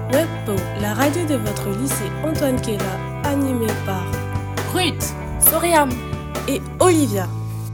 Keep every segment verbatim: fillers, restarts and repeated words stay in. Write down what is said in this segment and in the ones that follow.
Webpo, la radio de votre lycée Antoine Kella, animée par Ruth, Soriam et Olivia.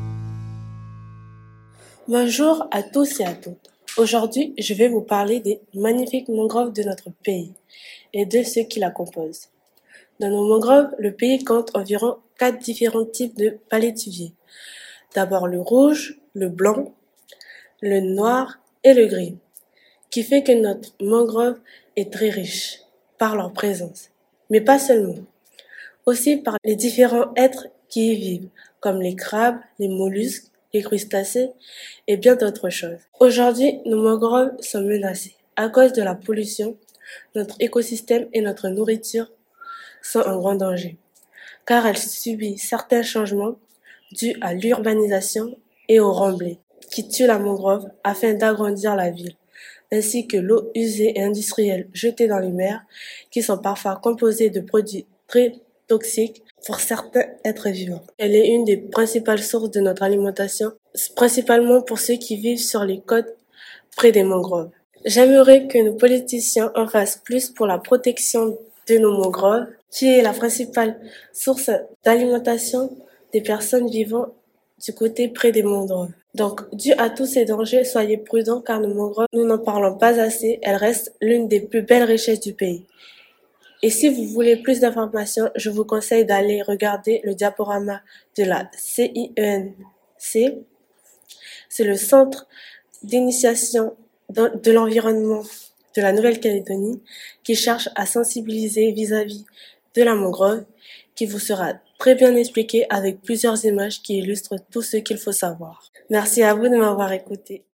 Bonjour à tous et à toutes. Aujourd'hui, je vais vous parler des magnifiques mangroves de notre pays et de ceux qui la composent. Dans nos mangroves, le pays compte environ quatre différents types de palétuviers. D'abord le rouge, le blanc, le noir et le gris, qui fait que notre mangrove est très riche par leur présence, mais pas seulement, aussi par les différents êtres qui y vivent, comme les crabes, les mollusques, les crustacés et bien d'autres choses. Aujourd'hui, nos mangroves sont menacées à cause de la pollution. Notre écosystème et notre nourriture sont en grand danger, car elles subissent certains changements dus à l'urbanisation et au remblai, qui tuent la mangrove afin d'agrandir la ville, ainsi que l'eau usée et industrielle jetée dans les mers, qui sont parfois composées de produits très toxiques pour certains êtres vivants. Elle est une des principales sources de notre alimentation, principalement pour ceux qui vivent sur les côtes près des mangroves. J'aimerais que nos politiciens en fassent plus pour la protection de nos mangroves, qui est la principale source d'alimentation des personnes vivant du côté près des mangroves. Donc, dû à tous ces dangers, soyez prudents car nos mangroves, nous n'en parlons pas assez, elles restent l'une des plus belles richesses du pays. Et si vous voulez plus d'informations, je vous conseille d'aller regarder le diaporama de la C I E N C. C'est le Centre d'initiation de l'environnement de la Nouvelle-Calédonie qui cherche à sensibiliser vis-à-vis de la mangrove, qui vous sera très bien expliqué avec plusieurs images qui illustrent tout ce qu'il faut savoir. Merci à vous de m'avoir écouté.